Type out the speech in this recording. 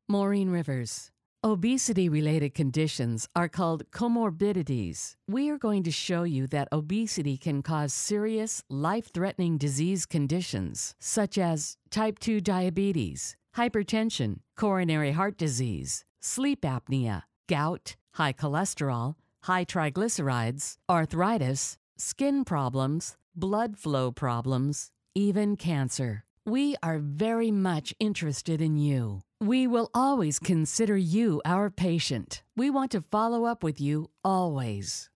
Maureen Rivers. Obesity-related conditions are called comorbidities. We are going to show you that obesity can cause serious, life-threatening disease conditions such as type 2 diabetes, hypertension, coronary heart disease, sleep apnea, gout, high cholesterol, high triglycerides, arthritis, skin problems, blood flow problems, even cancer. We are very much interested in you. We will always consider you our patient. We want to follow up with you always.